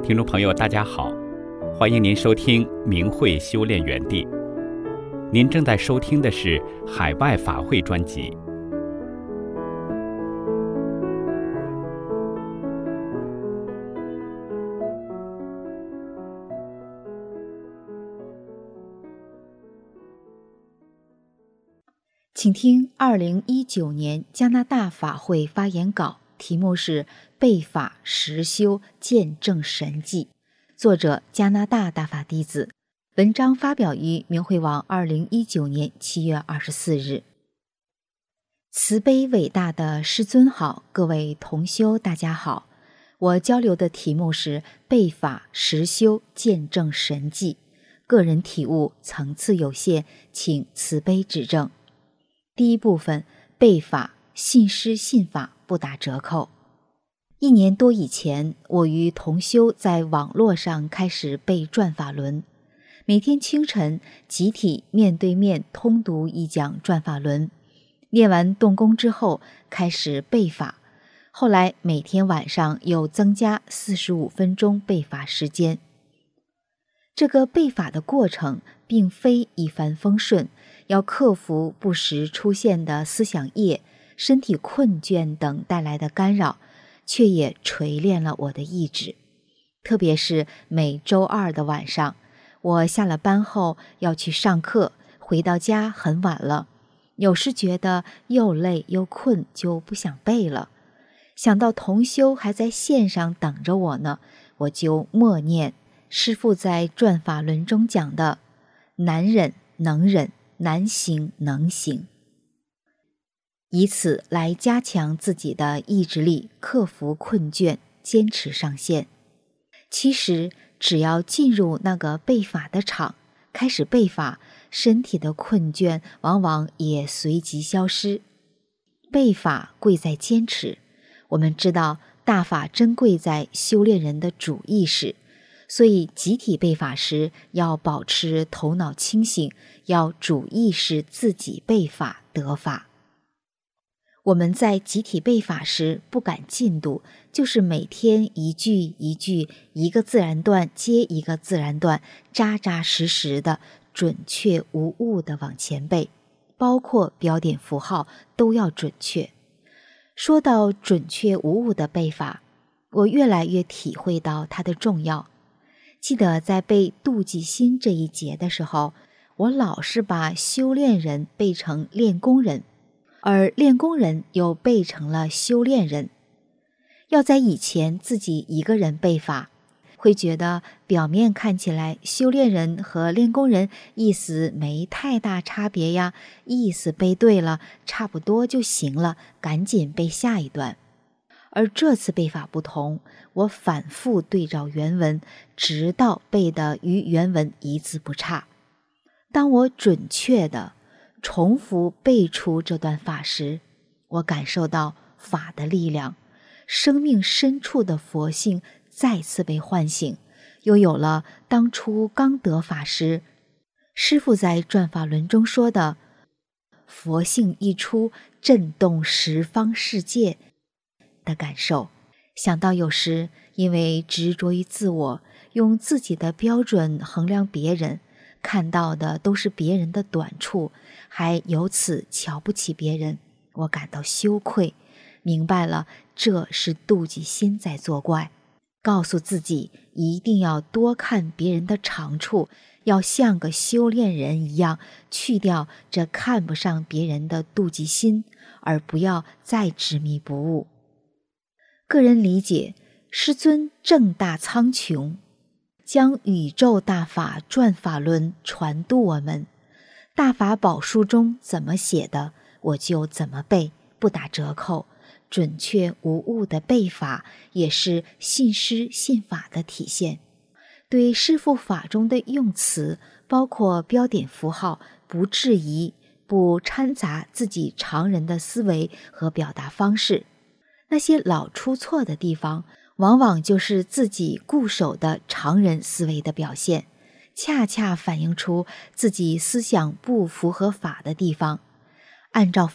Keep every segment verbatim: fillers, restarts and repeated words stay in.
听众朋友大家好，欢迎您收听明慧修炼园地。您正在收听的是海外法会专辑。 请听二零一九年加拿大法会发言稿，题目是被法实修见证神迹，作者加拿大大法弟子，文章发表于明慧网二零一九年七月二十四日。慈悲伟大的师尊好，各位同修大家好，我交流的题目是被法实修见证神迹，个人体悟层次有限，请慈悲指正。第一部分，被法信师信法不打折扣。一年多以前，我与同修在网络上开始背转法轮，每天清晨集体面对面通读一讲转法轮，练完动功之后开始背法，后来每天晚上又增加四十五分钟背法时间。这个背法的过程并非一帆风顺，要克服不时出现的思想业、身体困倦等带来的干扰，却也锤炼了我的意志。特别是每周二的晚上，我下了班后要去上课，回到家很晚了，有时觉得又累又困，就不想背了。想到同修还在线上等着我呢，我就默念师父在转法轮中讲的难忍能忍，难行能行，以此来加强自己的意志力，克服困倦，坚持上线。其实只要进入那个背法的场，开始背法，身体的困倦往往也随即消失。背法贵在坚持，我们知道大法珍贵在修炼人的主意识，所以集体背法时要保持头脑清醒，要主意识自己背法得法。我们在集体背法时不赶进度，就是每天一句一句，一个自然段接一个自然段，扎扎实实的，准确无误的往前背，包括标点符号都要准确。说到准确无误的背法，我越来越体会到它的重要。记得在背妒忌心这一节的时候，我老是把修炼人背成练功人，而练功人又背成了修炼人。要在以前自己一个人背法，会觉得表面看起来修炼人和练功人意思没太大差别呀，意思背对了差不多就行了，赶紧背下一段。而这次背法不同，我反复对照原文，直到背得与原文一字不差。当我准确地重复背出这段法时，我感受到法的力量，生命深处的佛性再次被唤醒，又有了当初刚得法时师父在转法轮中说的佛性一出，震动十方世界的感受。想到有时因为执着于自我，用自己的标准衡量别人，看到的都是别人的短处，还由此瞧不起别人，我感到羞愧，明白了这是妒忌心在作怪，告诉自己一定要多看别人的长处，要像个修炼人一样，去掉这看不上别人的妒忌心，而不要再执迷不悟。个人理解，师尊正大苍穹，将宇宙大法转法轮传渡我们，大法宝书中怎么写的，我就怎么背，不打折扣，准确无误的背法，也是信师信法的体现。对师父法中的用词，包括标点符号，不质疑，不掺杂自己常人的思维和表达方式。那些老出错的地方，往往就是自己固守的常人思维的表现，恰恰反映出自己思想不符合法的地方。按照法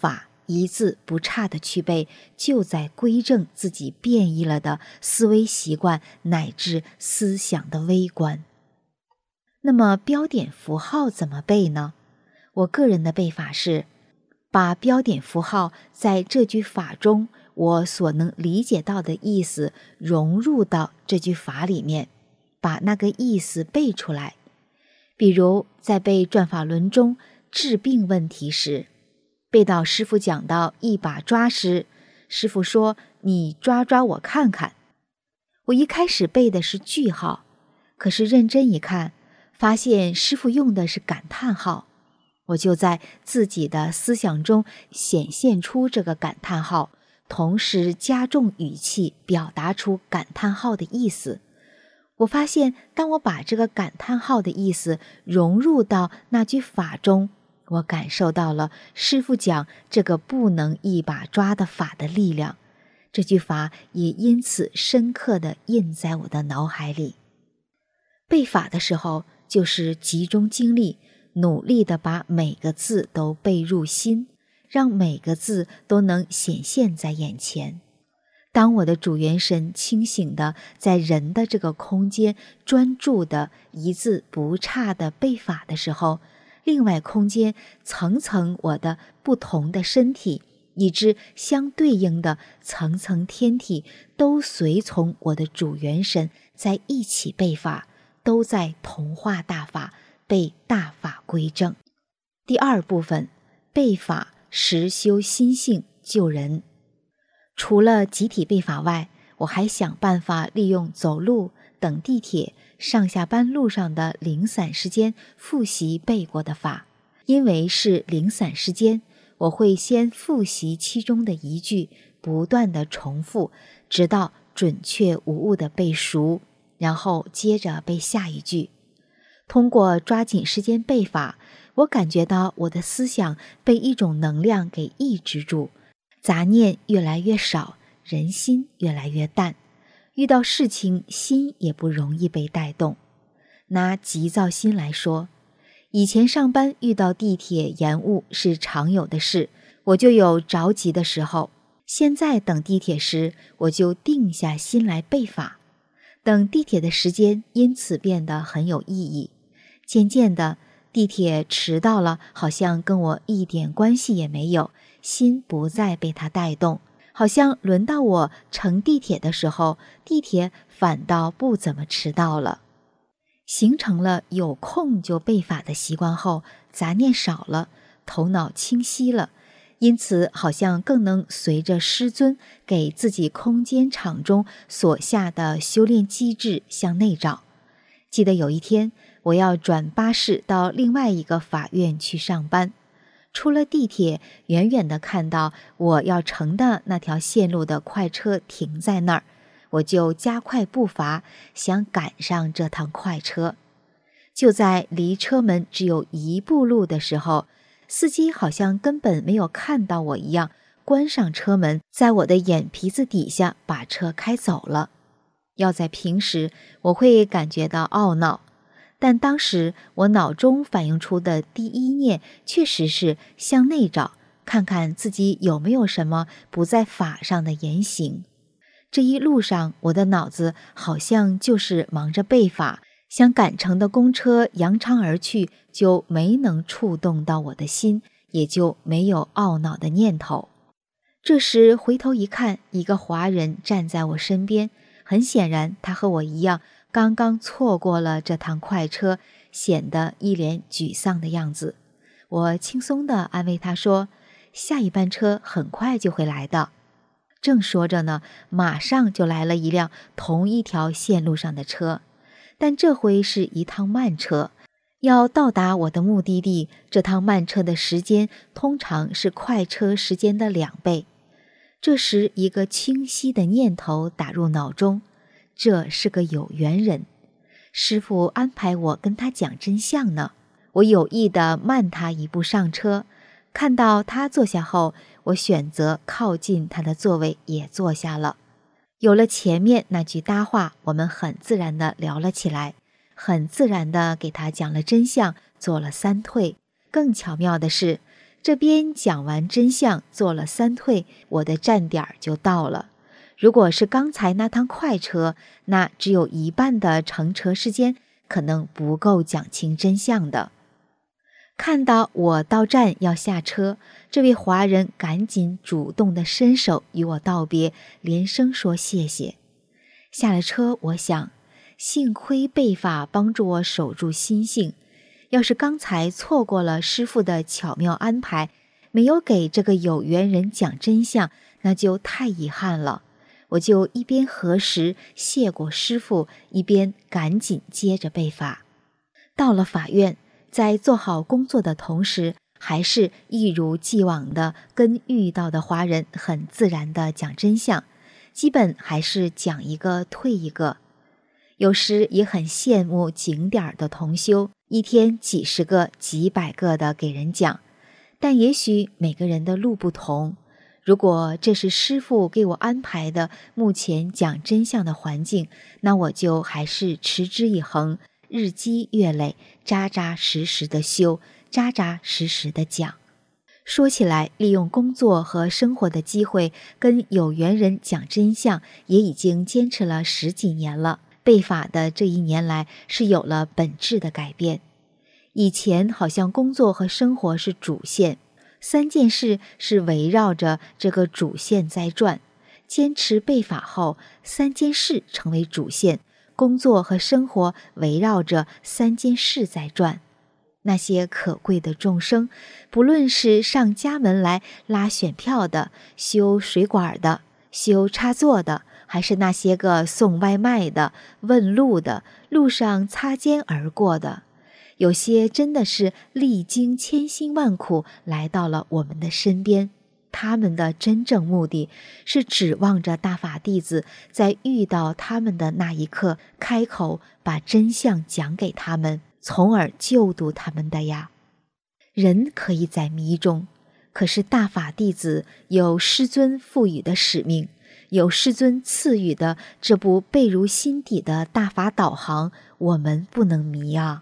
一字不差地去背，就在规正自己变异了的思维习惯乃至思想的微观。那么标点符号怎么背呢？我个人的背法是，把标点符号在这句法中我所能理解到的意思融入到这句法里面，把那个意思背出来。比如在背转法轮中治病问题时，背到师父讲到一把抓时，师父说你抓抓我看看。我一开始背的是句号，可是认真一看，发现师父用的是感叹号，我就在自己的思想中显现出这个感叹号，同时加重语气表达出感叹号的意思。我发现当我把这个感叹号的意思融入到那句法中，我感受到了师父讲这个不能一把抓的法的力量，这句法也因此深刻地印在我的脑海里。背法的时候就是集中精力，努力地把每个字都背入心，让每个字都能显现在眼前。当我的主元神清醒地在人的这个空间专注地一字不差地背法的时候，另外空间层层我的不同的身体以致相对应的层层天体都随从我的主元神在一起背法，都在同化大法，被大法归正。第二部分，背法实修心性救人。除了集体背法外，我还想办法利用走路、等地铁、上下班路上的零散时间复习背过的法。因为是零散时间，我会先复习其中的一句，不断地重复，直到准确无误地背熟，然后接着背下一句。通过抓紧时间背法，我感觉到我的思想被一种能量给抑制住，杂念越来越少，人心越来越淡，遇到事情心也不容易被带动。拿急躁心来说，以前上班遇到地铁延误是常有的事，我就有着急的时候。现在等地铁时，我就定下心来背法，等地铁的时间因此变得很有意义。渐渐的，地铁迟到了，好像跟我一点关系也没有，心不再被它带动，好像轮到我乘地铁的时候，地铁反倒不怎么迟到了。形成了有空就背法的习惯后，杂念少了，头脑清晰了，因此好像更能随着师尊给自己空间场中所下的修炼机制向内找。记得有一天，我要转巴士到另外一个法院去上班，出了地铁，远远地看到我要乘的那条线路的快车停在那儿，我就加快步伐，想赶上这趟快车。就在离车门只有一步路的时候，司机好像根本没有看到我一样，关上车门，在我的眼皮子底下把车开走了。要在平时，我会感觉到懊恼，但当时我脑中反映出的第一念确实是向内找，看看自己有没有什么不在法上的言行。这一路上，我的脑子好像就是忙着背法，想赶乘的公车扬长而去，就没能触动到我的心，也就没有懊恼的念头。这时回头一看，一个华人站在我身边，很显然他和我一样，刚刚错过了这趟快车，显得一脸沮丧的样子。我轻松地安慰他说，下一班车很快就会来的。正说着呢，马上就来了一辆同一条线路上的车，但这回是一趟慢车。要到达我的目的地，这趟慢车的时间通常是快车时间的两倍。这时一个清晰的念头打入脑中，这是个有缘人，师父安排我跟他讲真相呢。我有意地慢他一步上车，看到他坐下后，我选择靠近他的座位也坐下了。有了前面那句搭话，我们很自然地聊了起来，很自然地给他讲了真相，做了三退。更巧妙的是， 这边讲完真相，做了三退，我的站点就到了。如果是刚才那趟快车，那只有一半的乘车时间可能不够讲清真相的。看到我到站要下车，这位华人赶紧主动地伸手与我道别，连声说谢谢。下了车，我想，幸亏贝法帮助我守住心性，要是刚才错过了师父的巧妙安排，没有给这个有缘人讲真相，那就太遗憾了。我就一边核实谢过师父，一边赶紧接着背法。到了法院，在做好工作的同时，还是一如既往的跟遇到的华人很自然的讲真相，基本还是讲一个退一个。有时也很羡慕景点的同修，一天几十个几百个的给人讲，但也许每个人的路不同。如果这是师父给我安排的目前讲真相的环境，那我就还是持之以恒，日积月累，扎扎实实的修，扎扎实实的讲。说起来，利用工作和生活的机会跟有缘人讲真相，也已经坚持了十几年了。背法的这一年来是有了本质的改变。以前好像工作和生活是主线，三件事是围绕着这个主线在转。坚持背法后，三件事成为主线，工作和生活围绕着三件事在转。那些可贵的众生，不论是上家门来拉选票的、修水管的、修插座的，还是那些个送外卖的、问路的、路上擦肩而过的，有些真的是历经千辛万苦来到了我们的身边。他们的真正目的是指望着大法弟子在遇到他们的那一刻开口把真相讲给他们，从而救度他们的呀。人可以在迷中，可是大法弟子有师尊赋予的使命，有师尊赐予的这部背如心底的大法导航，我们不能迷啊。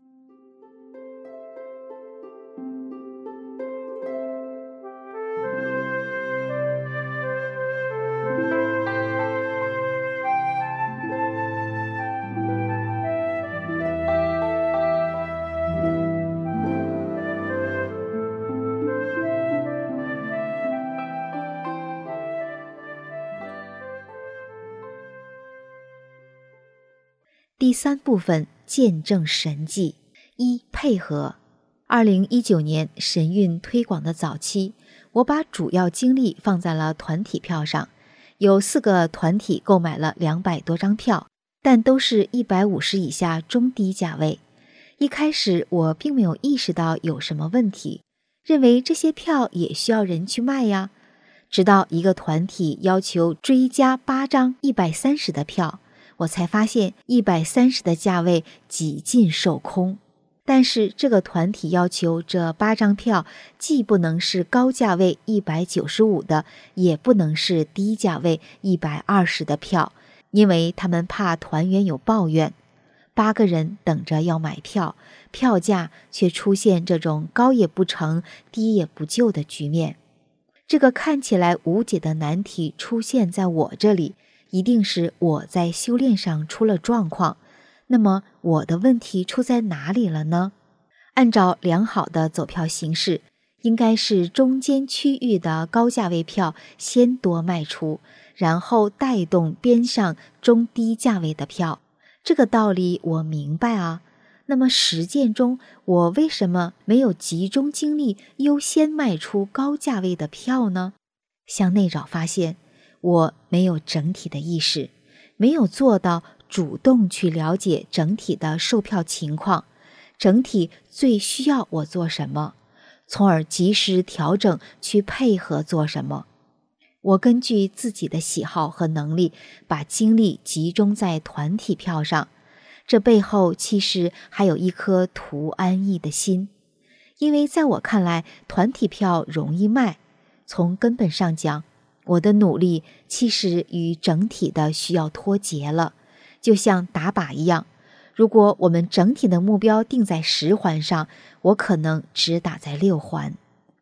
第三部分，见证神迹。一、配合。二零一九年神韵推广的早期，我把主要精力放在了团体票上，有四个团体购买了两百多张票，但都是一百五十以下中低价位。一开始我并没有意识到有什么问题，认为这些票也需要人去卖呀。直到一个团体要求追加八张一百三十的票，我才发现一百三十的价位几近售空。但是这个团体要求这八张票既不能是高价位一百九十五的，也不能是低价位一百二十的票，因为他们怕团员有抱怨。八个人等着要买票，票价却出现这种高也不成，低也不就的局面。这个看起来无解的难题出现在我这里，一定是我在修炼上出了状况。那么我的问题出在哪里了呢？按照良好的走票形式，应该是中间区域的高价位票先多卖出，然后带动边上中低价位的票。这个道理我明白啊。那么实践中，我为什么没有集中精力优先卖出高价位的票呢？向内找发现，我没有整体的意识，没有做到主动去了解整体的售票情况，整体最需要我做什么，从而及时调整去配合做什么。我根据自己的喜好和能力，把精力集中在团体票上，这背后其实还有一颗图安逸的心。因为在我看来，团体票容易卖，从根本上讲，我的努力其实与整体的需要脱节了。就像打靶一样，如果我们整体的目标定在十环上，我可能只打在六环。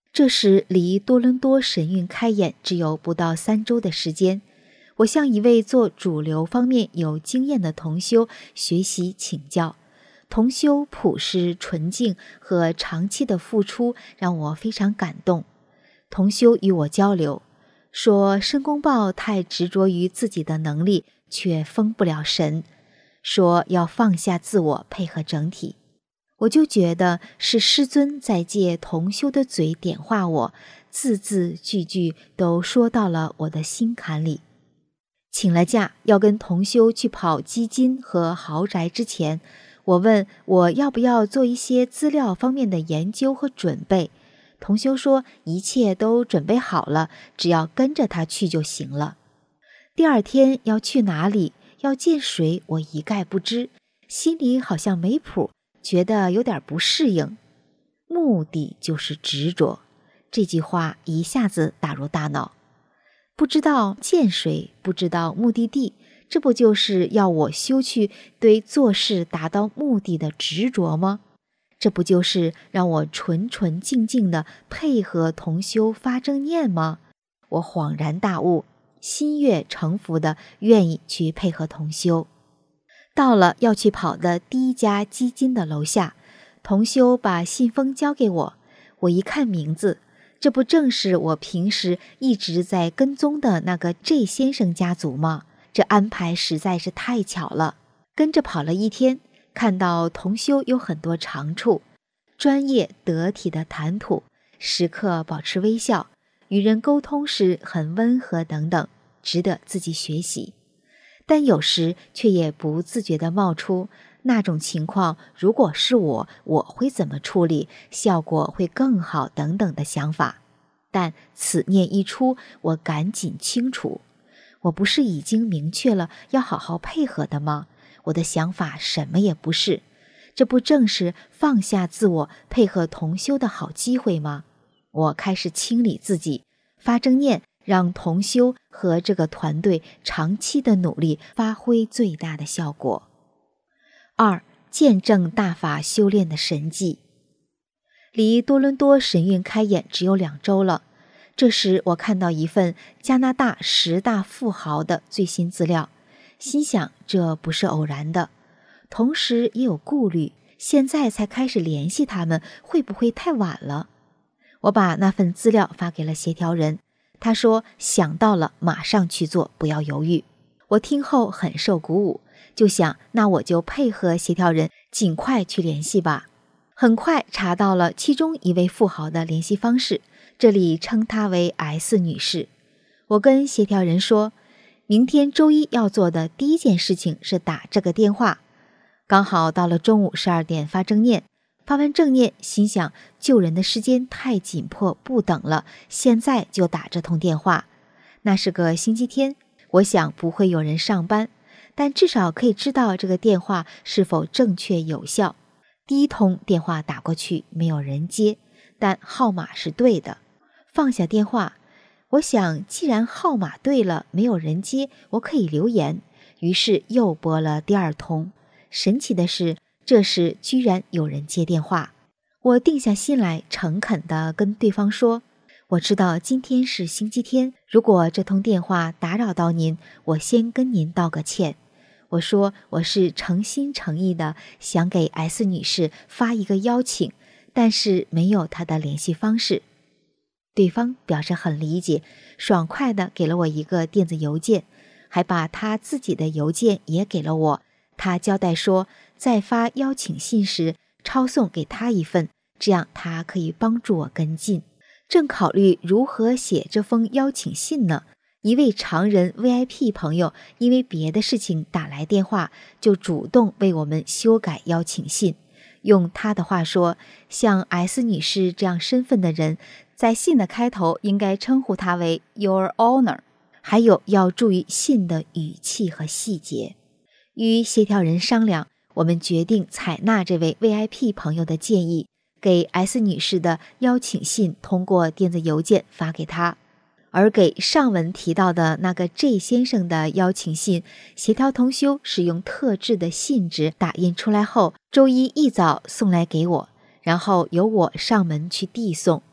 这时离多伦多神韵开演只有不到三周的时间，我向一位做主流方面有经验的同修学习请教。同修朴实纯净和长期的付出让我非常感动。同修与我交流说，申公豹太执着于自己的能力，却封不了神，说要放下自我，配合整体。我就觉得是师尊在借同修的嘴点化我，字字句句都说到了我的心坎里。请了假要跟同修去跑基金和豪宅之前，我问我要不要做一些资料方面的研究和准备，同修说一切都准备好了，只要跟着他去就行了。第二天要去哪里，要见谁，我一概不知，心里好像没谱，觉得有点不适应。目的就是执着，这句话一下子打入大脑。不知道见谁，不知道目的地，这不就是要我修去对做事达到目的的执着吗？这不就是让我纯纯净净的配合同修发正念吗？我恍然大悟，心悦诚服的愿意去配合同修。到了要去跑的第一家基金的楼下，同修把信封交给我，我一看名字，这不正是我平时一直在跟踪的那个 J 先生家族吗？这安排实在是太巧了。跟着跑了一天，看到同修有很多长处，专业得体的谈吐，时刻保持微笑，与人沟通时很温和等等，值得自己学习。但有时却也不自觉地冒出那种情况，如果是我，我会怎么处理，效果会更好等等的想法。但此念一出，我赶紧清除。我不是已经明确了要好好配合的吗？我的想法什么也不是，这不正是放下自我配合同修的好机会吗？我开始清理自己，发正念，让同修和这个团队长期的努力发挥最大的效果。二、见证大法修炼的神迹。离多伦多神韵开演只有两周了，这时我看到一份加拿大十大富豪的最新资料，心想这不是偶然的，同时也有顾虑，现在才开始联系他们，会不会太晚了？我把那份资料发给了协调人，他说想到了马上去做，不要犹豫。我听后很受鼓舞，就想那我就配合协调人尽快去联系吧。很快查到了其中一位富豪的联系方式，这里称她为 S 女士。我跟协调人说，明天周一要做的第一件事情是打这个电话。刚好到了中午十二点发正念，发完正念心想救人的时间太紧迫，不等了，现在就打这通电话。那是个星期天，我想不会有人上班，但至少可以知道这个电话是否正确有效。第一通电话打过去，没有人接，但号码是对的。放下电话，我想既然号码对了，没有人接，我可以留言，于是又拨了第二通。神奇的是，这时居然有人接电话。我定下心来，诚恳地跟对方说，我知道今天是星期天，如果这通电话打扰到您，我先跟您道个歉。我说我是诚心诚意的想给 S 女士发一个邀请，但是没有她的联系方式。对方表示很理解，爽快地给了我一个电子邮件，还把他自己的邮件也给了我。他交代说，在发邀请信时抄送给他一份，这样他可以帮助我跟进。正考虑如何写这封邀请信呢，一位常人 V I P 朋友因为别的事情打来电话，就主动为我们修改邀请信。用他的话说，像 S 女士这样身份的人，在信的开头应该称呼他为 Your Honor， 还有要注意信的语气和细节。与协调人商量，我们决定采纳这位 V I P 朋友的建议，给 S 女士的邀请信通过电子邮件发给她。而给上文提到的那个 J 先生的邀请信，协调同修是用特制的信纸打印出来后，周一一早送来给我，然后由我上门去递送。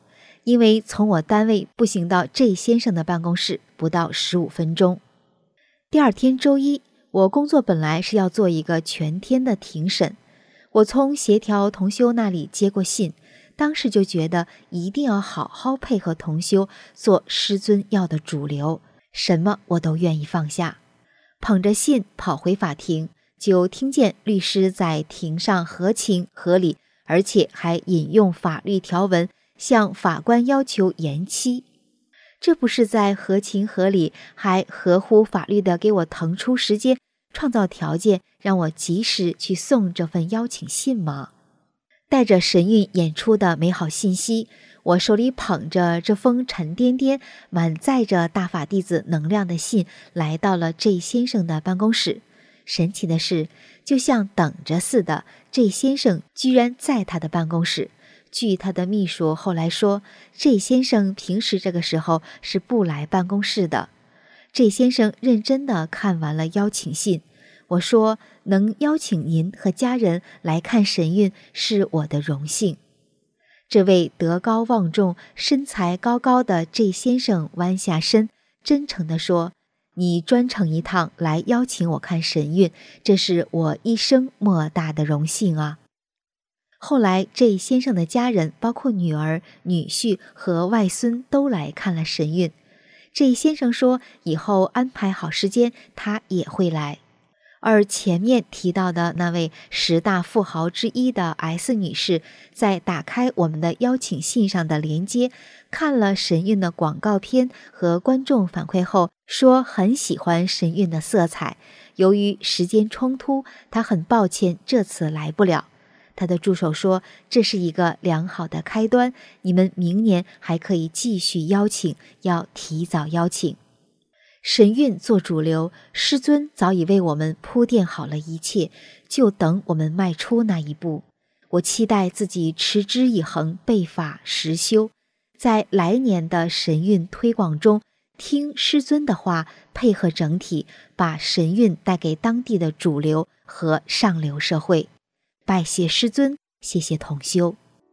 因为从我单位步行到 J 先生的办公室不到十五分钟。第二天周一，我工作本来是要做一个全天的庭审，我从协调同修那里接过信，当时就觉得一定要好好配合同修做师尊要的主流，什么我都愿意放下。捧着信跑回法庭，就听见律师在庭上合情合理，而且还引用法律条文向法官要求延期。这不是在合情合理还合乎法律的给我腾出时间，创造条件让我及时去送这份邀请信吗？带着神韵演出的美好信息，我手里捧着这封沉甸甸满载着大法弟子能量的信，来到了 J 先生的办公室。神奇的是，就像等着似的， J 先生居然在他的办公室。据他的秘书后来说， J 先生平时这个时候是不来办公室的。 J 先生认真地看完了邀请信，我说能邀请您和家人来看神韵是我的荣幸。这位德高望重、身材高高的 J 先生弯下身，真诚地说，你专程一趟来邀请我看神韵，这是我一生莫大的荣幸啊。后来 J 先生的家人包括女儿、女婿和外孙都来看了神韵。 J 先生说以后安排好时间他也会来。而前面提到的那位十大富豪之一的 S 女士，在打开我们的邀请信上的连接，看了神韵的广告片和观众反馈后，说很喜欢神韵的色彩，由于时间冲突，她很抱歉这次来不了。他的助手说，这是一个良好的开端，你们明年还可以继续邀请，要提早邀请。神韵做主流，师尊早已为我们铺垫好了一切，就等我们迈出那一步。我期待自己持之以恒，背法实修，在来年的神韵推广中，听师尊的话，配合整体，把神韵带给当地的主流和上流社会。拜谢师尊，谢谢同修。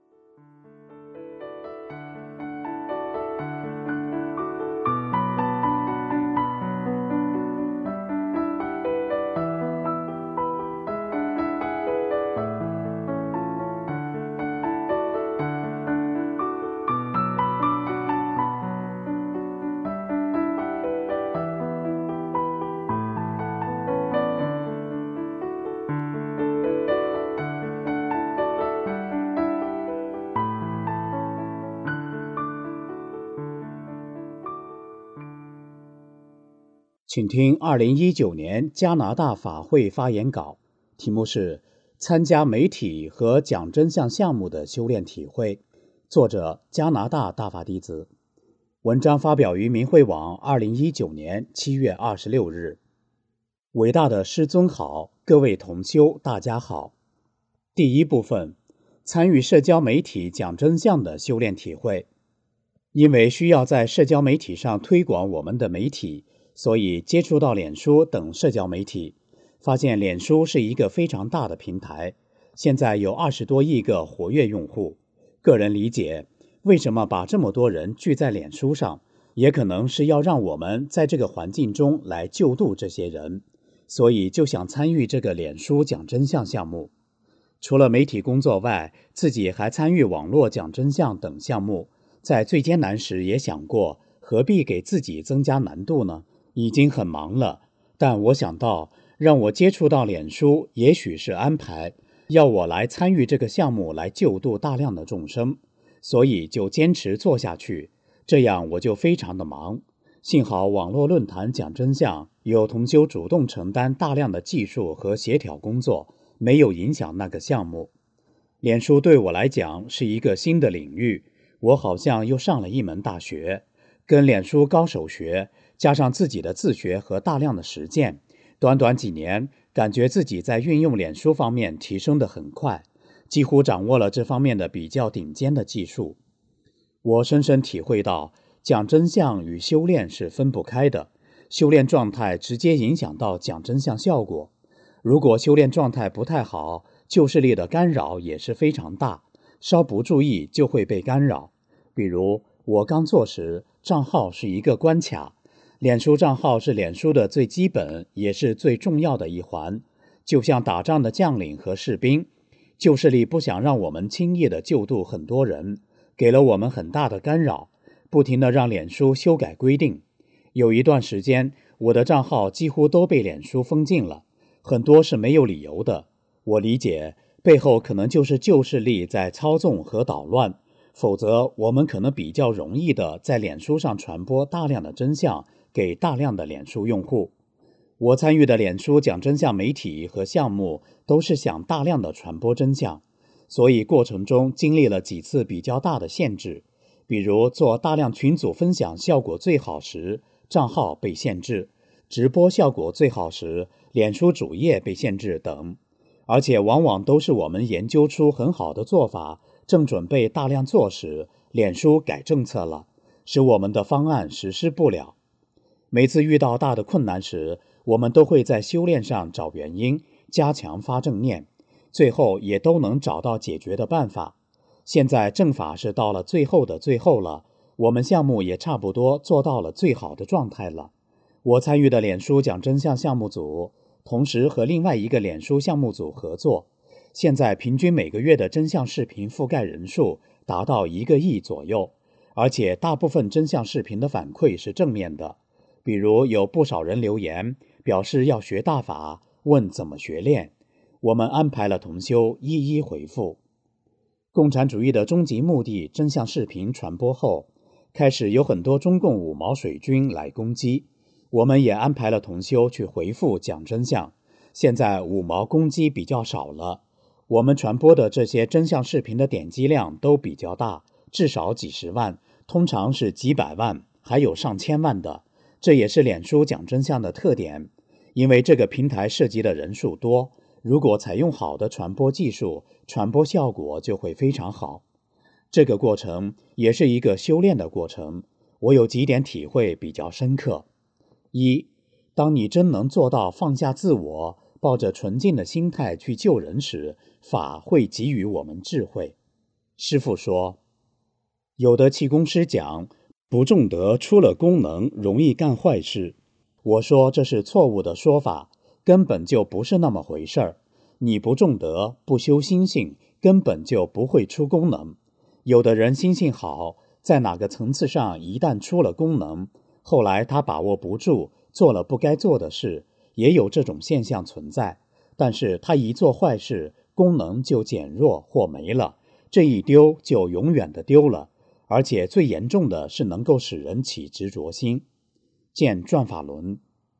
请听二零一九年加拿大法会发言稿，题目是参加媒体和讲真相项目的修炼体会，作者加拿大大法弟子。文章发表于明慧网二零一九年七月二十六日。伟大的师尊好，各位同修大家好。第一部分，参与社交媒体讲真相的修炼体会。因为需要在社交媒体上推广我们的媒体，所以接触到脸书等社交媒体，发现脸书是一个非常大的平台，现在有二十多亿个活跃用户。个人理解，为什么把这么多人聚在脸书上，也可能是要让我们在这个环境中来救度这些人，所以就想参与这个脸书讲真相项目。除了媒体工作外，自己还参与网络讲真相等项目，在最艰难时也想过，何必给自己增加难度呢？已经很忙了，但我想到让我接触到脸书也许是安排，要我来参与这个项目来救度大量的众生，所以就坚持做下去，这样我就非常的忙。幸好网络论坛讲真相有同修主动承担大量的技术和协调工作，没有影响那个项目。脸书对我来讲是一个新的领域，我好像又上了一门大学，跟脸书高手学，加上自己的自学和大量的实践，短短几年，感觉自己在运用脸书方面提升得很快，几乎掌握了这方面的比较顶尖的技术。我深深体会到，讲真相与修炼是分不开的，修炼状态直接影响到讲真相效果。如果修炼状态不太好，旧势力的干扰也是非常大，稍不注意就会被干扰。 比如我刚做时，账号是一个关卡，脸书账号是脸书的最基本也是最重要的一环，就像打仗的将领和士兵，旧势力不想让我们轻易的救渡很多人，给了我们很大的干扰，不停地让脸书修改规定。有一段时间，我的账号几乎都被脸书封禁了，很多是没有理由的。我理解，背后可能就是旧势力在操纵和捣乱，否则我们可能比较容易的在脸书上传播大量的真相给大量的脸书用户。我参与的脸书讲真相媒体和项目都是想大量的传播真相，所以过程中经历了几次比较大的限制，比如做大量群组分享效果最好时，账号被限制，直播效果最好时，脸书主页被限制等。而且往往都是我们研究出很好的做法，正准备大量做时，脸书改政策了，使我们的方案实施不了。每次遇到大的困难时，我们都会在修炼上找原因，加强发正念，最后也都能找到解决的办法。现在正法是到了最后的最后了，我们项目也差不多做到了最好的状态了。我参与的脸书讲真相项目组，同时和另外一个脸书项目组合作，现在平均每个月的真相视频覆盖人数达到一个亿左右，而且大部分真相视频的反馈是正面的，比如有不少人留言表示要学大法，问怎么学练，我们安排了同修一一回复。共产主义的终极目的真相视频传播后，开始有很多中共五毛水军来攻击，我们也安排了同修去回复讲真相，现在五毛攻击比较少了，我们传播的这些真相视频的点击量都比较大，至少几十万，通常是几百万，还有上千万的，这也是脸书讲真相的特点。因为这个平台涉及的人数多，如果采用好的传播技术，传播效果就会非常好。这个过程也是一个修炼的过程，我有几点体会比较深刻。一，当你真能做到放下自我，抱着纯净的心态去救人时，法会给予我们智慧。师父说，有的气功师讲，不重德出了功能容易干坏事。我说这是错误的说法，根本就不是那么回事儿。你不重德，不修心性，根本就不会出功能。有的人心性好，在哪个层次上一旦出了功能，后来他把握不住，做了不该做的事，也有这种现象存在。但是他一做坏事，功能就减弱或没了，这一丢就永远的丢了，而且最严重的是能够使人起执着心。见转法轮。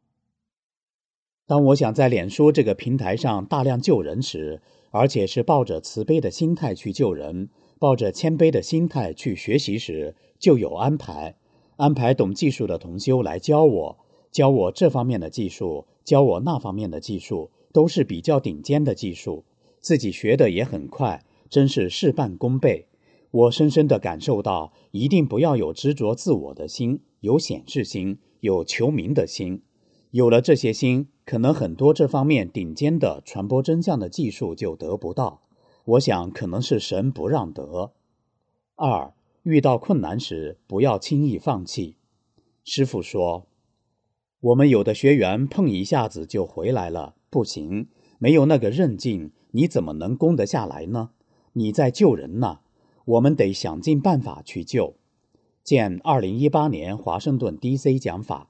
当我想在脸书这个平台上大量救人时，而且是抱着慈悲的心态去救人，抱着谦卑的心态去学习时，就有安排安排懂技术的同修来教我教我这方面的技术，教我那方面的技术，都是比较顶尖的技术，自己学的也很快，真是事半功倍。我深深地感受到，一定不要有执着自我的心，有显示心，有求名的心。有了这些心，可能很多这方面顶尖的传播真相的技术就得不到。我想可能是神不让得。二，遇到困难时不要轻易放弃。师父说，我们有的学员碰一下子就回来了，不行，没有那个韧劲，你怎么能攻得下来呢？你在救人呢，我们得想尽办法去救。见二零一八年华盛顿 D C 讲法。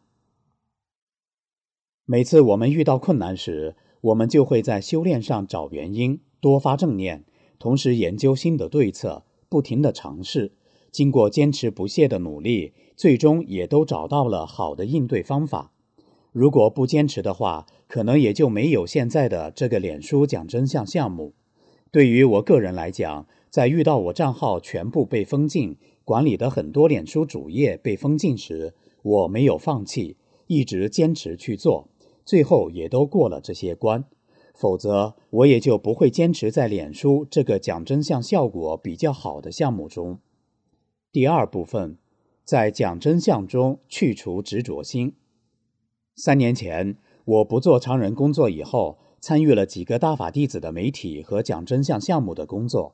每次我们遇到困难时，我们就会在修炼上找原因，多发正念，同时研究新的对策，不停地尝试。经过坚持不懈的努力，最终也都找到了好的应对方法。如果不坚持的话，可能也就没有现在的这个脸书讲真相项目。对于我个人来讲，在遇到我账号全部被封禁，管理的很多脸书主页被封禁时，我没有放弃，一直坚持去做，最后也都过了这些关，否则我也就不会坚持在脸书这个讲真相效果比较好的项目中。第二部分，在讲真相中去除执着心。三年前，我不做常人工作以后，参与了几个大法弟子的媒体和讲真相项目的工作。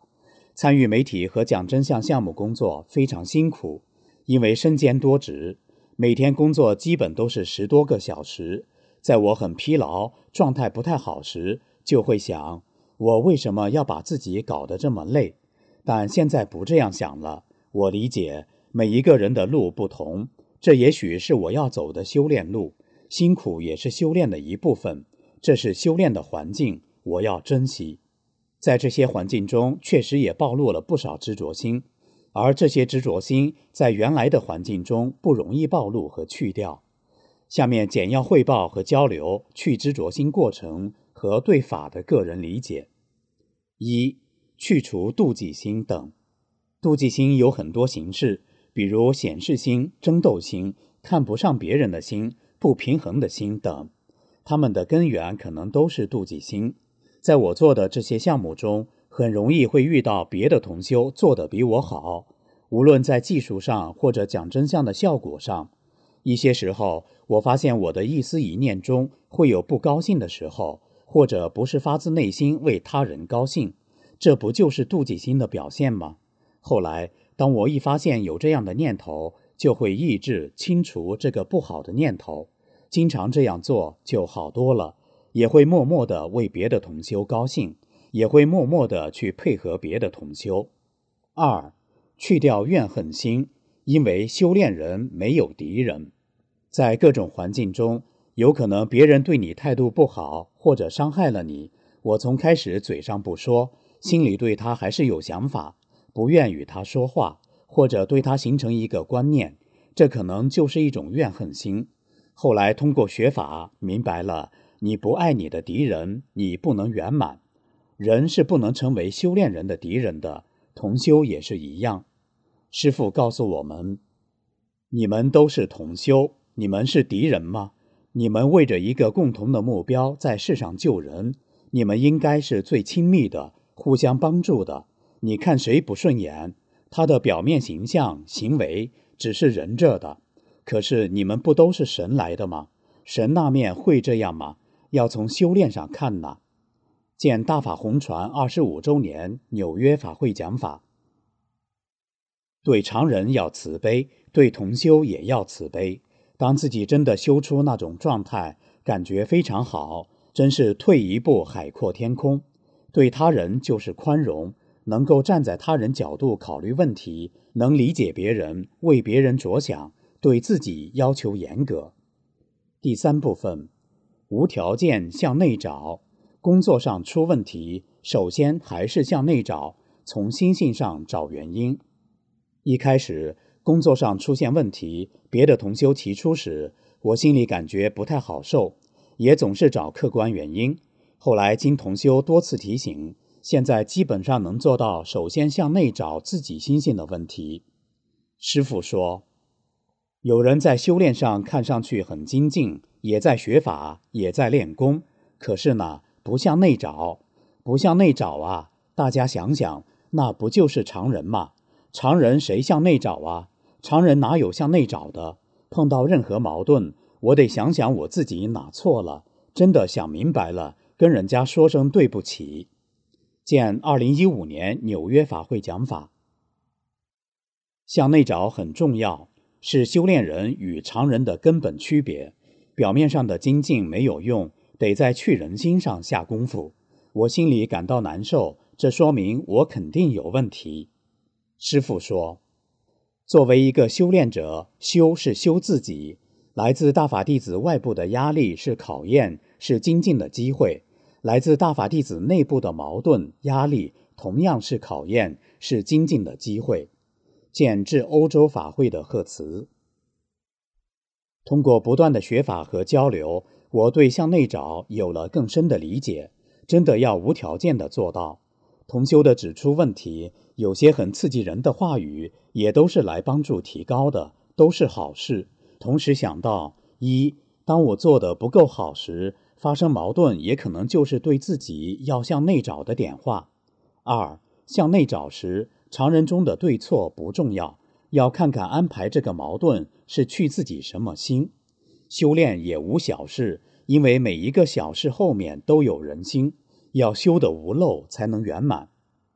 参与媒体和讲真相项目工作非常辛苦，因为身兼多职，每天工作基本都是十多个小时。在我很疲劳、状态不太好时，就会想，我为什么要把自己搞得这么累？但现在不这样想了，我理解每一个人的路不同，这也许是我要走的修炼路，辛苦也是修炼的一部分，这是修炼的环境，我要珍惜。在这些环境中，确实也暴露了不少执着心，而这些执着心在原来的环境中不容易暴露和去掉。下面简要汇报和交流去执着心过程和对法的个人理解。一、去除妒忌心等。妒忌心有很多形式，比如显示心、争斗心、看不上别人的心、不平衡的心等，它们的根源可能都是妒忌心。在我做的这些项目中，很容易会遇到别的同修做得比我好，无论在技术上或者讲真相的效果上。一些时候，我发现我的一思一念中会有不高兴的时候，或者不是发自内心为他人高兴，这不就是妒忌心的表现吗？后来，当我一发现有这样的念头，就会抑制、清除这个不好的念头。经常这样做就好多了，也会默默地为别的同修高兴，也会默默地去配合别的同修。二、去掉怨恨心，因为修炼人没有敌人。在各种环境中，有可能别人对你态度不好，或者伤害了你，我从开始嘴上不说，心里对他还是有想法，不愿与他说话，或者对他形成一个观念，这可能就是一种怨恨心。后来通过学法明白了，你不爱你的敌人，你不能圆满。人是不能成为修炼人的敌人的，同修也是一样。师父告诉我们，你们都是同修，你们是敌人吗？你们为着一个共同的目标在世上救人，你们应该是最亲密的，互相帮助的。你看谁不顺眼，他的表面形象、行为只是人这的，可是你们不都是神来的吗？神那面会这样吗？要从修炼上看呐。见大法红传二十五周年纽约法会讲法。对常人要慈悲，对同修也要慈悲。当自己真的修出那种状态，感觉非常好，真是退一步海阔天空。对他人就是宽容，能够站在他人角度考虑问题，能理解别人，为别人着想，对自己要求严格。第三部分，无条件向内找。工作上出问题，首先还是向内找，从心性上找原因。一开始工作上出现问题，别的同修提出时，我心里感觉不太好受，也总是找客观原因。后来经同修多次提醒，现在基本上能做到首先向内找自己心性的问题。师父说，有人在修炼上看上去很精进，也在学法，也在练功，可是呢，不向内找，不向内找啊！大家想想，那不就是常人吗？常人谁向内找啊？常人哪有向内找的？碰到任何矛盾，我得想想我自己哪错了，真的想明白了，跟人家说声对不起。见二零一五年纽约法会讲法。向内找很重要，是修炼人与常人的根本区别。表面上的精进没有用，得在去人心上下功夫。我心里感到难受，这说明我肯定有问题。师父说，作为一个修炼者，修是修自己，来自大法弟子外部的压力是考验，是精进的机会；来自大法弟子内部的矛盾、压力同样是考验，是精进的机会。见至欧洲法会的贺词。通过不断的学法和交流，我对向内找有了更深的理解，真的要无条件的做到。同修的指出问题，有些很刺激人的话语，也都是来帮助提高的，都是好事。同时想到，一，当我做的不够好时，发生矛盾也可能就是对自己要向内找的点化。二，向内找时，常人中的对错不重要，要看看安排这个矛盾是去自己什么心。修炼也无小事，因为每一个小事后面都有人心，要修得无漏才能圆满。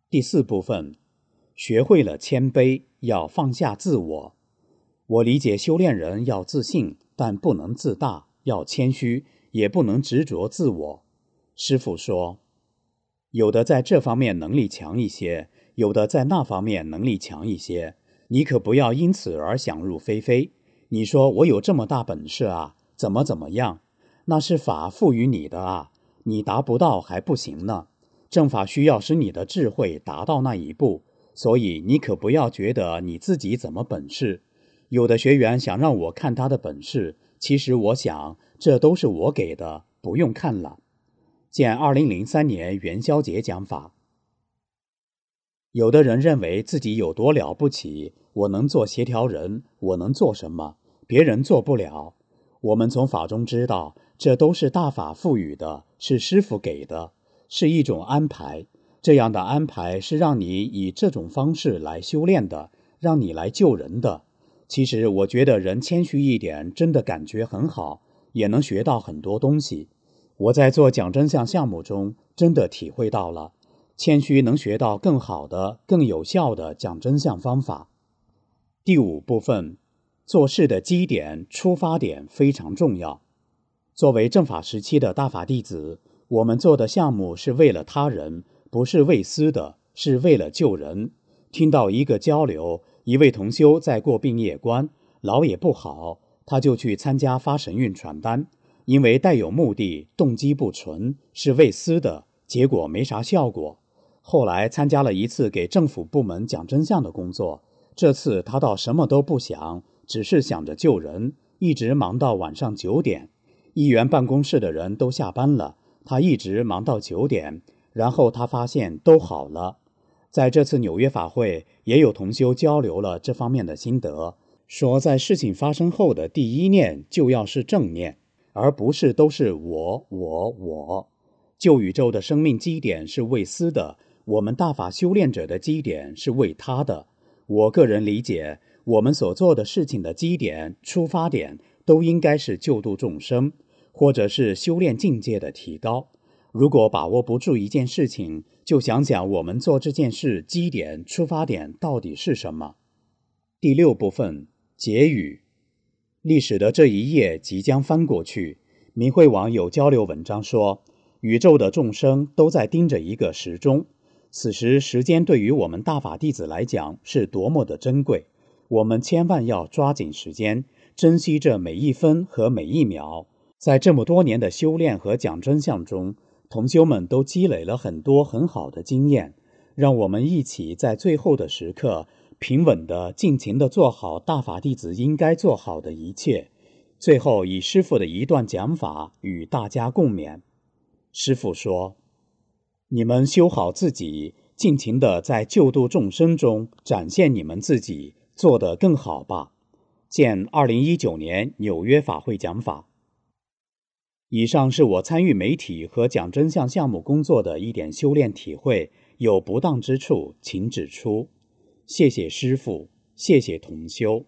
第四部分，学会了谦卑，要放下自我。我理解修炼人要自信，但不能自大，要谦虚，也不能执着自我。师父说，有的在这方面能力强一些，有的在那方面能力强一些，你可不要因此而想入非非。你说我有这么大本事啊，怎么怎么样？那是法赋予你的啊，你达不到还不行呢。正法需要使你的智慧达到那一步，所以你可不要觉得你自己怎么本事。有的学员想让我看他的本事，其实我想这都是我给的，不用看了。见二零零三年元宵节讲法。有的人认为自己有多了不起，我能做协调人，我能做什么，别人做不了。我们从法中知道，这都是大法赋予的，是师父给的，是一种安排。这样的安排是让你以这种方式来修炼的，让你来救人的。其实我觉得人谦虚一点，真的感觉很好，也能学到很多东西。我在做讲真相项目中真的体会到了，谦虚能学到更好的、更有效的讲真相方法。第五部分，做事的基点、出发点非常重要。作为正法时期的大法弟子，我们做的项目是为了他人，不是为私的，是为了救人。听到一个交流，一位同修在过病业关，老也不好，他就去参加发神运传单，因为带有目的，动机不纯，是为私的，结果没啥效果。后来参加了一次给政府部门讲真相的工作，这次他倒什么都不想，只是想着救人，一直忙到晚上九点。议员办公室的人都下班了，他一直忙到九点，然后他发现都好了。在这次纽约法会，也有同修交流了这方面的心得，说在事情发生后的第一念就要是正念，而不是都是我我我。救宇宙的生命基点是为私的，我们大法修炼者的基点是为他的。我个人理解，我们所做的事情的基点、出发点都应该是救度众生，或者是修炼境界的提高。如果把握不住一件事情，就想想我们做这件事基点、出发点到底是什么。第六部分，结语。历史的这一页即将翻过去，明慧网有交流文章说，宇宙的众生都在盯着一个时钟，此时时间对于我们大法弟子来讲是多么的珍贵，我们千万要抓紧时间，珍惜这每一分和每一秒。在这么多年的修炼和讲真相中，同修们都积累了很多很好的经验，让我们一起在最后的时刻平稳地、尽情地做好大法弟子应该做好的一切。最后以师父的一段讲法与大家共勉。师父说，你们修好自己，尽情地在救度众生中展现你们自己，做得更好吧。见二零一九年纽约法会讲法。以上是我参与媒体和讲真相项目工作的一点修炼体会，有不当之处请指出。谢谢师父，谢谢同修。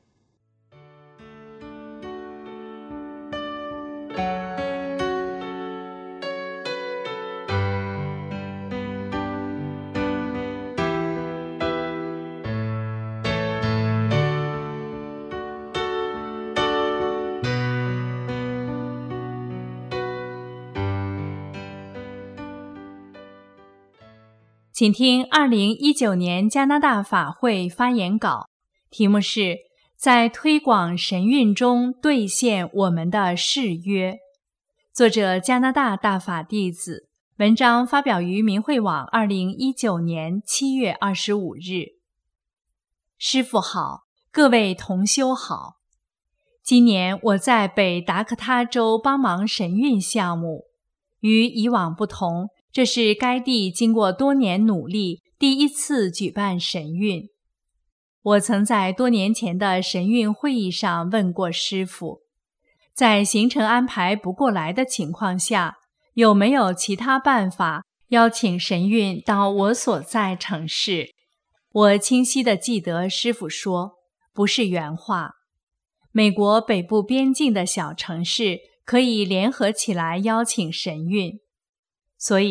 请听二零一九年加拿大法会发言稿，题目是在推广神运中兑现我们的誓约。作者加拿大大法弟子，文章发表于明慧网二零一九年七月二十五日。师父好，各位同修好。今年我在北达科他州帮忙神运项目，与以往不同，这是该地经过多年努力第一次举办神运。我曾在多年前的神运会议上问过师父，在行程安排不过来的情况下，有没有其他办法邀请神运到我所在城市？我清晰地记得师父说，不是原话，美国北部边境的小城市可以联合起来邀请神运。所以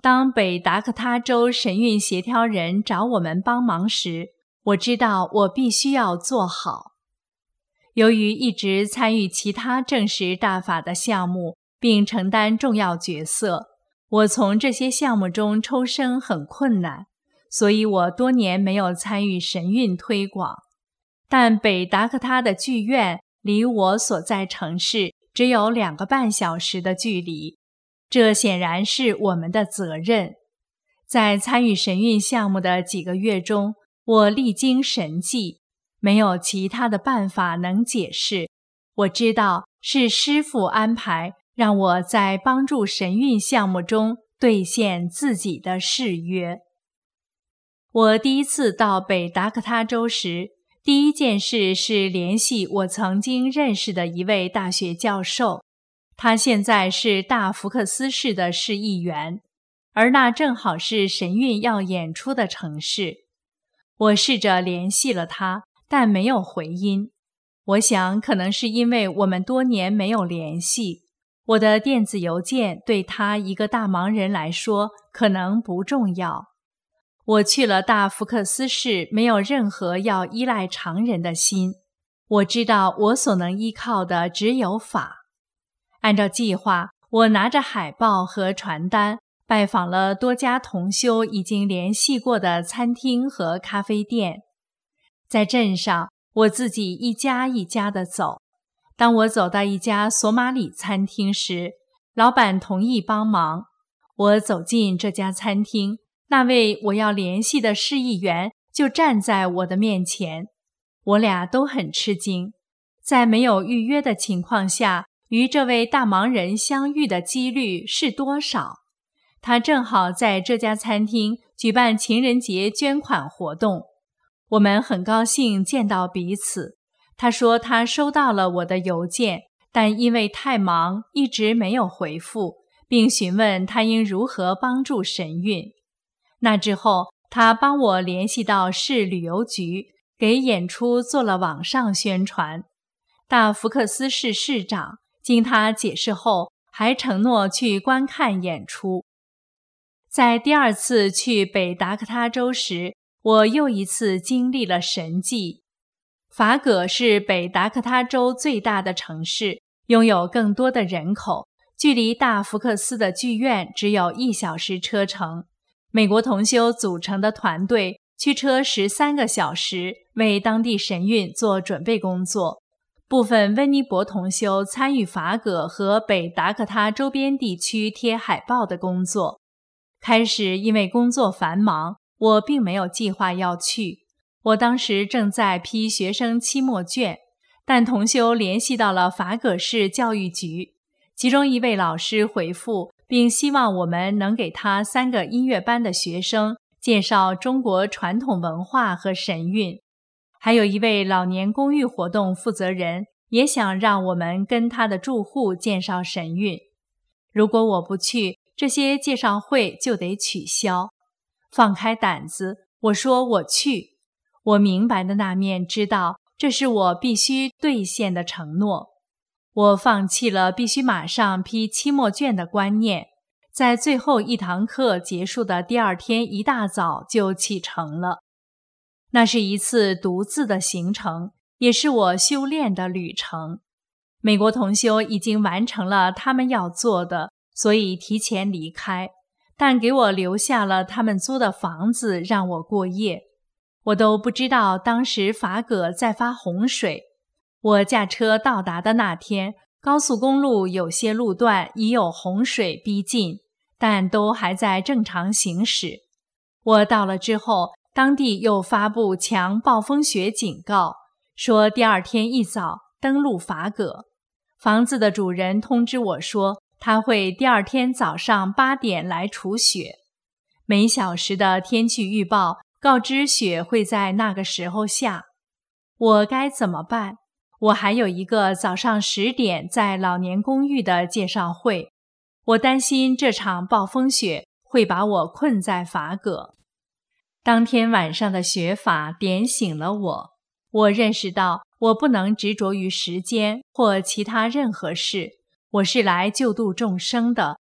当北达科他州神韵协调人找我们帮忙时，我知道我必须要做好。由于一直参与其他证实大法的项目，并承担重要角色，我从这些项目中抽身很困难，所以我多年没有参与神韵推广。但北达科他的剧院离我所在城市只有两个半小时的距离，这显然是我们的责任。在参与神韵项目的几个月中，我历经神迹，没有其他的办法能解释。我知道是师父安排，让我在帮助神韵项目中兑现自己的誓约。我第一次到北达科他州时，第一件事是联系我曾经认识的一位大学教授，他现在是大福克斯市的市议员，而那正好是神韵要演出的城市。我试着联系了他，但没有回音。我想可能是因为我们多年没有联系，我的电子邮件对他一个大忙人来说可能不重要。我去了大福克斯市，没有任何要依赖常人的心。我知道我所能依靠的只有法。按照计划，我拿着海报和传单，拜访了多家同修已经联系过的餐厅和咖啡店。在镇上，我自己一家一家地走。当我走到一家索马里餐厅时，老板同意帮忙。我走进这家餐厅，那位我要联系的市议员就站在我的面前。我俩都很吃惊，在没有预约的情况下，与这位大忙人相遇的几率是多少？他正好在这家餐厅举办情人节捐款活动。我们很高兴见到彼此。他说他收到了我的邮件，但因为太忙，一直没有回复，并询问他应如何帮助神韵。那之后，他帮我联系到市旅游局，给演出做了网上宣传。大福克斯市市长经他解释后，还承诺去观看演出。在第二次去北达科他州时，我又一次经历了神迹。法葛是北达科他州最大的城市，拥有更多的人口，距离大福克斯的剧院只有一小时车程。美国同修组成的团队驱车十三个小时，为当地神韵做准备工作。部分温尼伯同修参与法葛和北达科他周边地区贴海报的工作。开始因为工作繁忙，我并没有计划要去。我当时正在批学生期末卷，但同修联系到了法葛市教育局，其中一位老师回复，并希望我们能给他三个音乐班的学生介绍中国传统文化和神韵。还有一位老年公寓活动负责人也想让我们跟他的住户介绍神韵。如果我不去，这些介绍会就得取消。放开胆子，我说我去。我明白的那面知道，这是我必须兑现的承诺。我放弃了必须马上批期末卷的观念，在最后一堂课结束的第二天一大早就启程了。那是一次独自的行程，也是我修炼的旅程。美国同修已经完成了他们要做的，所以提前离开，但给我留下了他们租的房子让我过夜。我都不知道当时法葛在发洪水。我驾车到达的那天，高速公路有些路段已有洪水逼近，但都还在正常行驶。我到了之后，当地又发布强暴风雪警告，说第二天一早登陆法葛。房子的主人通知我说，他会第二天早上八点来除雪。每小时的天气预报告知雪会在那个时候下。我该怎么办？我还有一个早上十点在老年公寓的介绍会，我担心这场暴风雪会把我困在法葛。当天晚上的雪法点醒了我，我认识到我不能执着于时间或其他任何事，我是来救度众生的。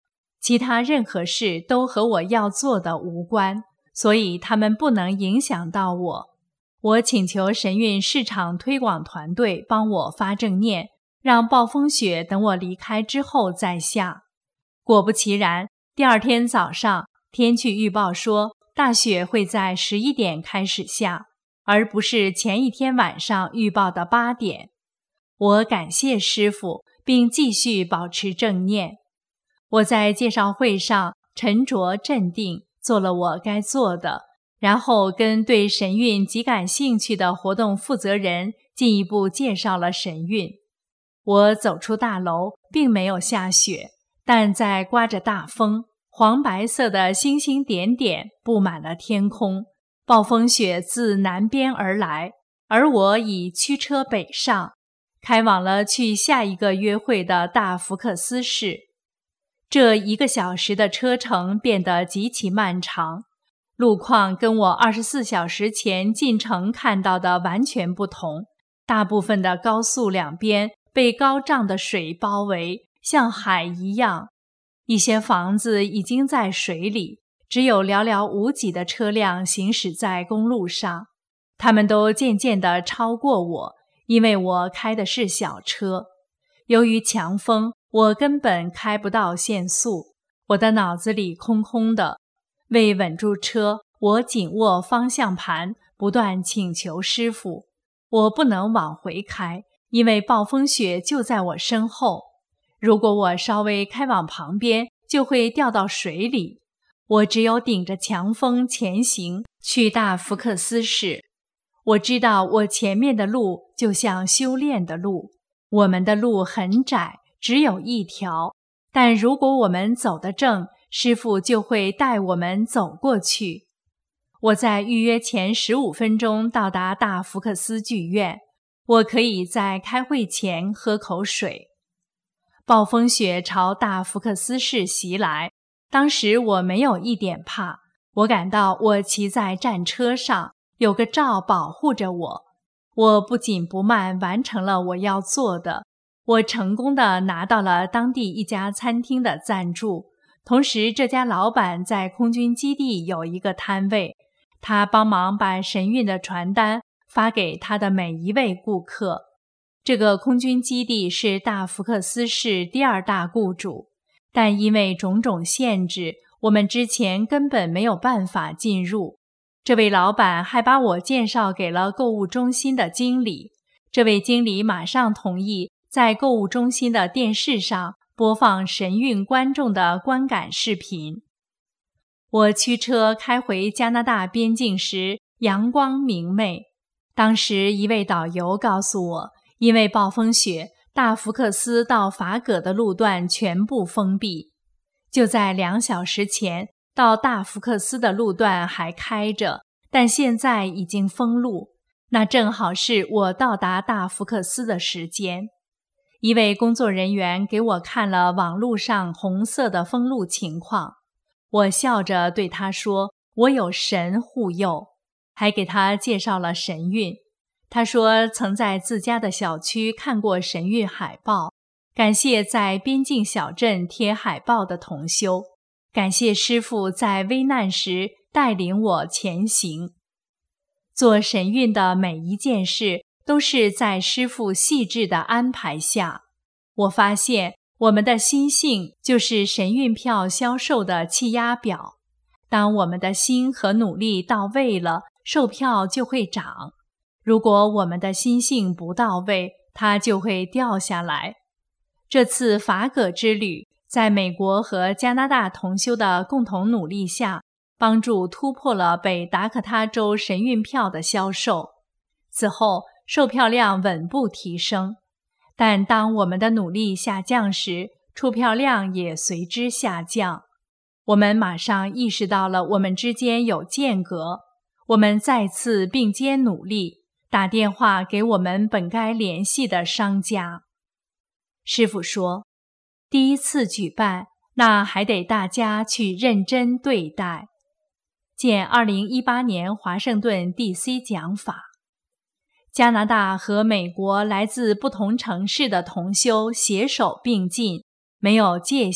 其他任何事都和我要做的无关，所以他们不能影响到我。我请求神韵市场推广团队帮我发正念，让暴风雪等我离开之后再下。果不其然，第二天早上天气预报说大雪会在十一点开始下，而不是前一天晚上预报的八点。我感谢师父，并继续保持正念。我在介绍会上沉着镇定，做了我该做的，然后跟对神韵极感兴趣的活动负责人进一步介绍了神韵。我走出大楼，并没有下雪，但在刮着大风，黄白色的星星点点布满了天空，暴风雪自南边而来，而我已驱车北上，开往了去下一个约会的大福克斯市。这一个小时的车程变得极其漫长，路况跟我二十四小时前进城看到的完全不同，大部分的高速两边被高涨的水包围，像海一样。一些房子已经在水里，只有寥寥无几的车辆行驶在公路上。他们都渐渐地超过我，因为我开的是小车。由于强风，我根本开不到限速，我的脑子里空空的。为稳住车，我紧握方向盘，不断请求师父。我不能往回开，因为暴风雪就在我身后。如果我稍微开往旁边，就会掉到水里。我只有顶着强风前行，去大福克斯市。我知道我前面的路就像修炼的路，我们的路很窄，只有一条，但如果我们走得正，师父就会带我们走过去。我在预约前十五分钟到达大福克斯剧院，我可以在开会前喝口水。暴风雪朝大福克斯市袭来，当时我没有一点怕，我感到我骑在战车上，有个罩保护着我。我不紧不慢完成了我要做的，我成功地拿到了当地一家餐厅的赞助，同时这家老板在空军基地有一个摊位，他帮忙把神韵的传单发给他的每一位顾客。这个空军基地是大福克斯市第二大雇主，但因为种种限制，我们之前根本没有办法进入。这位老板还把我介绍给了购物中心的经理，这位经理马上同意在购物中心的电视上播放神韵观众的观感视频。我驱车开回加拿大边境时，阳光明媚。当时一位导游告诉我，因为暴风雪，大福克斯到法葛的路段全部封闭。就在两小时前，到大福克斯的路段还开着，但现在已经封路。那正好是我到达大福克斯的时间。一位工作人员给我看了网路上红色的封路情况，我笑着对他说，我有神护佑，还给他介绍了神韵。他说曾在自家的小区看过神韵海报，感谢在边境小镇贴海报的同修，感谢师父在危难时带领我前行。做神韵的每一件事都是在师父细致的安排下。我发现我们的心性就是神韵票销售的气压表，当我们的心和努力到位了，售票就会涨。如果我们的心性不到位，它就会掉下来。这次法葛之旅，在美国和加拿大同修的共同努力下，帮助突破了北达科他州神韵票的销售。此后，售票量稳步提升。但当我们的努力下降时，出票量也随之下降。我们马上意识到了我们之间有间隔，我们再次并肩努力，打电话给我们本该联系的商家。师父说，第一次举办，那还得大家去认真对待。见二零一八年华盛顿 D C 讲法。加拿大和美国来自不同城市的同修携手并进，没有界限，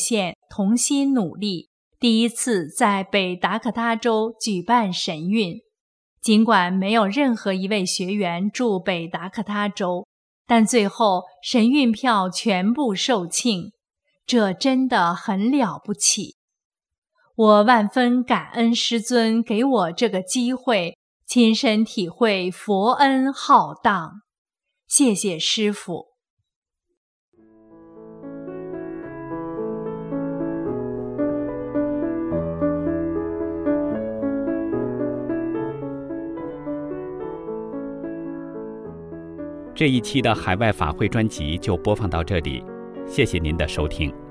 同心努力，第一次在北达科他州举办神韵。尽管没有任何一位学员住北达科他州，但最后神韵票全部售罄，这真的很了不起。我万分感恩师尊给我这个机会，亲身体会佛恩浩荡。谢谢师父。 这一期的海外法会专辑就播放到这里，谢谢您的收听。